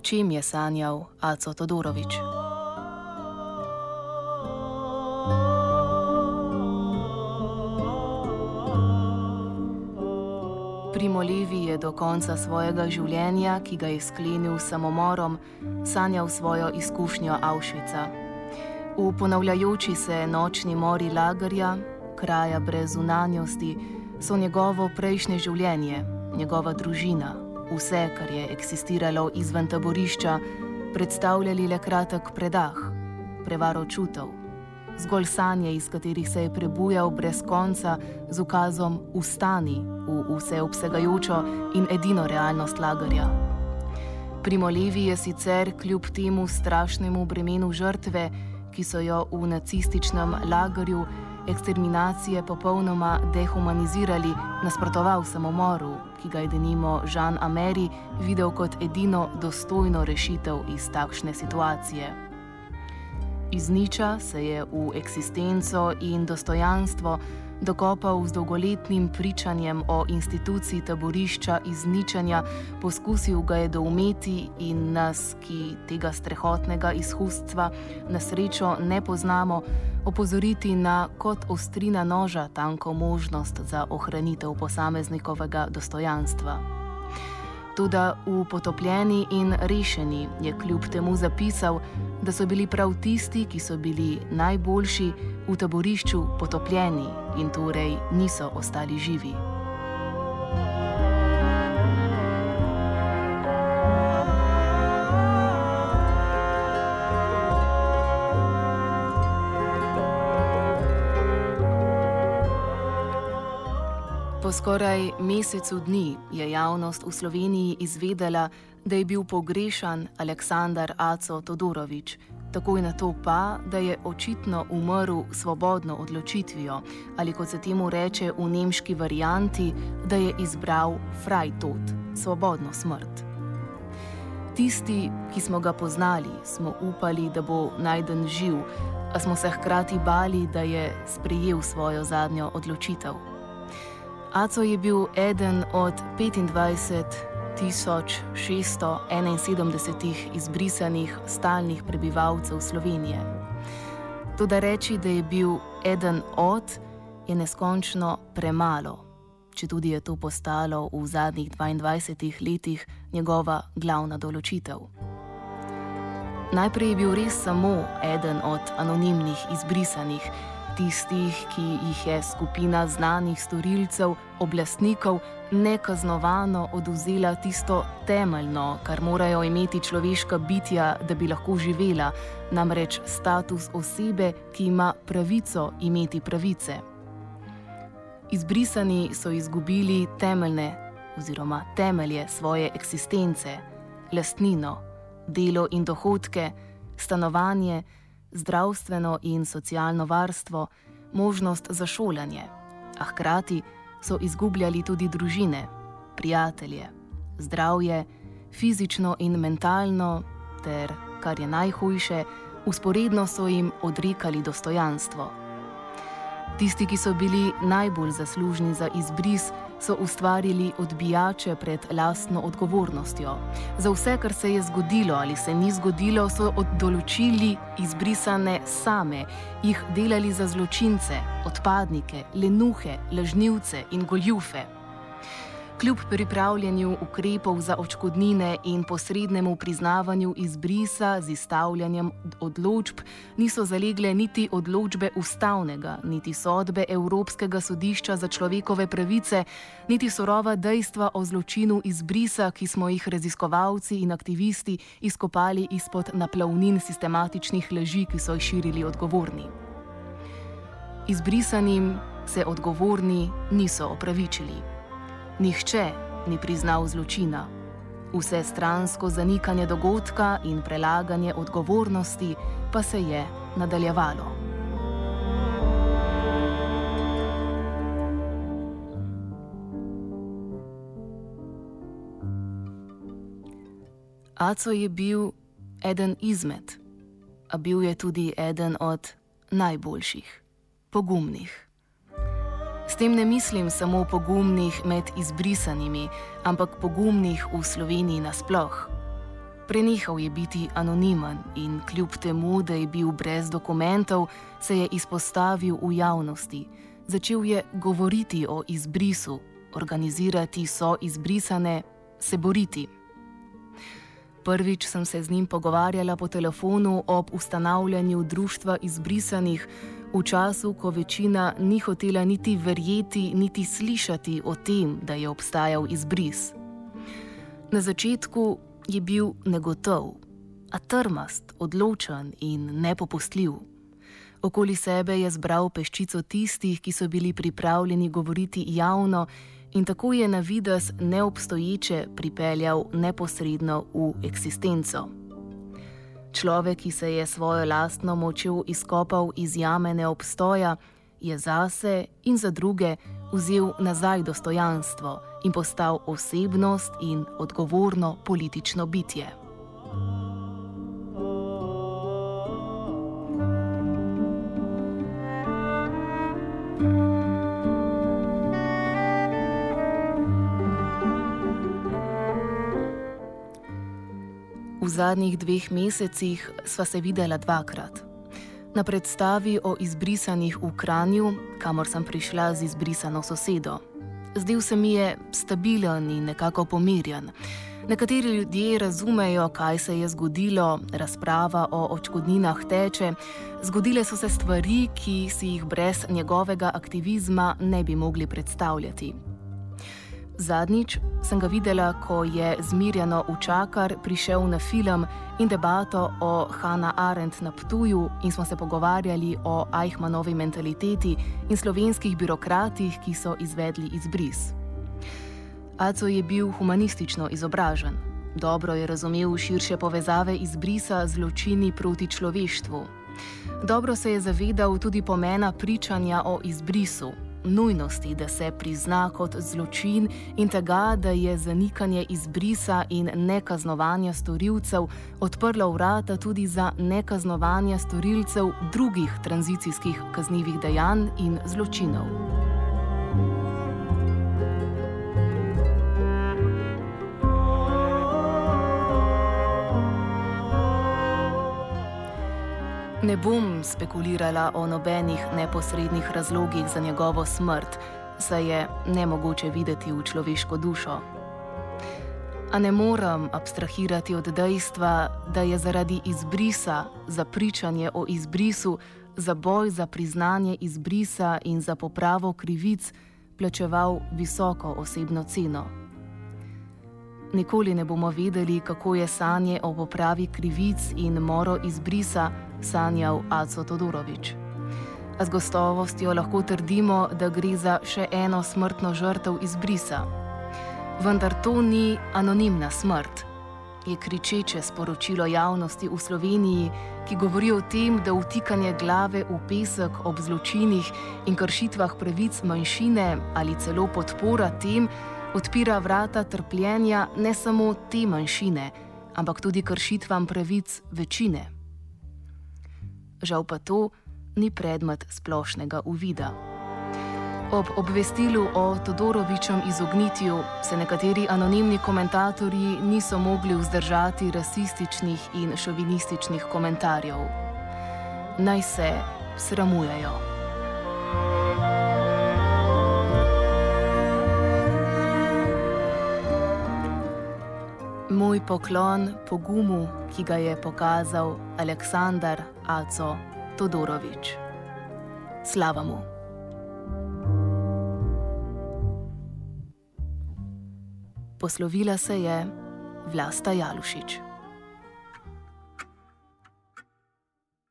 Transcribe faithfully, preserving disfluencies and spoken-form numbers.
čem je sanjal Aco Todorović? Primo Levi je do konca svojega življenja, ki ga je sklenil s samomorom, sanjal svojo izkušnjo Auschwitza. V ponavljajoči se nočni mori lagerja, kraja brez zunanjosti, so njegovo prejšnje življenje, njegova družina, vse, kar je eksistiralo izven taborišča, predstavljali le kratek predah, prevaro čutov, zgolj sanje, iz katerih se je prebujal brez konca z ukazom vstani v vseobsegajočo in edino realnost lagerja. Primo Levi je sicer kljub temu strašnemu bremenu žrtve, ki so jo v nacističnem lagerju eksterminacije popolnoma dehumanizirali, nasprotoval samomoru, ki ga je denimo Jean Amery videl kot edino dostojno rešitev iz takšne situacije. Iz niča se je v eksistenco in dostojanstvo dokopal z dolgoletnim pričanjem o instituciji taborišča izničenja, poskusil ga je doumeti in nas, ki tega strehotnega izhuststva na srečo ne poznamo, opozoriti na kot ostrina noža tanko možnost za ohranitev posameznikovega dostojanstva. Toda v Potopljeni in rešeni je kljub temu zapisal, da so bili prav tisti, ki so bili najboljši, v taborišču potopljeni in torej niso ostali živi. Po skoraj mesecu dni je javnost v Sloveniji izvedela, da je bil pogrešan Aleksandar Aco Todorović, takoj na to pa, da je očitno umrl svobodno odločitvijo, ali kot se temu reče v nemški varianti, da je izbral Freitod, svobodno smrt. Tisti, ki smo ga poznali, smo upali, da bo najden živ, a smo se hkrati bali, da je sprejel svojo zadnjo odločitev. Aco je bil eden od petindvajset tisoč šeststo enainsedemdeset izbrisanih stalnih prebivalcev Slovenije. Toda reči, da je bil eden od, je neskončno premalo, četudi je to postalo v zadnjih dvaindvajsetih letih njegova glavna določitev. Najprej je bil res samo eden od anonimnih izbrisanih, tistih, ki jih je skupina znanih storilcev, oblastnikov, nekaznovano odvzela tisto temeljno, kar morajo imeti človeška bitja, da bi lahko živela, namreč status osebe, ki ima pravico imeti pravice. Izbrisani so izgubili temeljne oziroma temelje svoje eksistence, lastnino, delo in dohodke, stanovanje, zdravstveno in socialno varstvo, možnost za šolanje, a hkrati so izgubljali tudi družine, prijatelje, zdravje, fizično in mentalno ter, kar je najhujše, vzporedno so jim odrekali dostojanstvo. Tisti, ki so bili najbolj zaslužni za izbris, so ustvarili odbijače pred lastno odgovornostjo. Za vse, kar se je zgodilo ali se ni zgodilo, so določili izbrisane same, jih delali za zločince, odpadnike, lenuhe, lažnivce in goljufe. Kljub pripravljanju ukrepov za odškodnine in posrednemu priznavanju izbrisa z izstavljanjem odločb, niso zalegle niti odločbe ustavnega, niti sodbe Evropskega sodišča za človekove pravice, niti surova dejstva o zločinu izbrisa, ki smo jih raziskovalci in aktivisti izkopali izpod naplavnin sistematičnih laži, ki so jih širili odgovorni. Izbrisanim se odgovorni niso opravičili. Nihče ni priznal zločina. Vse stransko zanikanje dogodka in prelaganje odgovornosti pa se je nadaljevalo. Aco je bil eden izmed, a bil je tudi eden od najboljših, pogumnih. S tem ne mislim samo pogumnih med izbrisanimi, ampak pogumnih v Sloveniji nasploh. Prenehal je biti anonimen in kljub temu, da je bil brez dokumentov, se je izpostavil v javnosti. Začel je govoriti o izbrisu, organizirati so izbrisane, se boriti. Prvič sem se z njim pogovarjala po telefonu ob ustanavljanju društva izbrisanih, v času, ko večina ni hotela niti verjeti, niti slišati o tem, da je obstajal izbris. Na začetku je bil negotov, a trmast, odločen in nepopustljiv. Okoli sebe je zbral peščico tistih, ki so bili pripravljeni govoriti javno, in tako je na videz neobstoječe pripeljal neposredno v eksistenco. Človek, ki se je svojo lastno močjo izkopal iz jame neobstoja, je zase in za druge vzel nazaj dostojanstvo in postal osebnost in odgovorno politično bitje. V zadnjih dveh mesecih sva se videla dvakrat. Na predstavi o izbrisanih v Kranju, kamor sem prišla z izbrisano sosedo. Zdel se mi je stabilen in nekako pomirjen. Nekateri ljudje razumejo, kaj se je zgodilo, razprava o odškodninah teče, zgodile so se stvari, ki si jih brez njegovega aktivizma ne bi mogli predstavljati. Zadnjič sem ga videla, ko je zmirjeno Učakar prišel na film in debato o Hannah Arendt na Ptuju in smo se pogovarjali o Eichmannovi mentaliteti in slovenskih birokratih, ki so izvedli izbris. Aco je bil humanistično izobražen. Dobro je razumel širše povezave izbrisa z zločini proti človeštvu. Dobro se je zavedal tudi pomena pričanja o izbrisu, nujnosti, da se prizna kot zločin in tega, da je zanikanje izbrisa in nekaznovanja storilcev odprlo vrata tudi za nekaznovanje storilcev drugih tranzicijskih kaznivih dejanj in zločinov. Ne bom spekulirala o nobenih neposrednih razlogih za njegovo smrt, saj je nemogoče videti v človeško dušo. A ne morem abstrahirati od dejstva, da je zaradi izbrisa, za pričanje o izbrisu, za boj za priznanje izbrisa in za popravo krivic plačeval visoko osebno ceno. Nikoli ne bomo vedeli, kako je sanje o popravi krivic in moro izbrisa sanjal Aco Todorović. A z gotovostjo lahko trdimo, da gre za še eno smrtno žrtev izbrisa. Vendar to ni anonimna smrt. Je kričeče sporočilo javnosti v Sloveniji, ki govori o tem, da vtikanje glave v pesek ob zločinih in kršitvah pravic manjšine ali celo podpora tem odpira vrata trpljenja ne samo te manjšine, ampak tudi kršitvam pravic večine. Žal pa to ni predmet splošnega uvida. Ob obvestilu o Todorovićem izognitju se nekateri anonimni komentatorji niso mogli vzdržati rasističnih in šovinističnih komentarjev. Naj se sramujejo. Moj poklon pogumu, ki ga je pokazal Aleksandar Aco Todorović. Slava mu! Poslovila se je Vlasta Jalušić.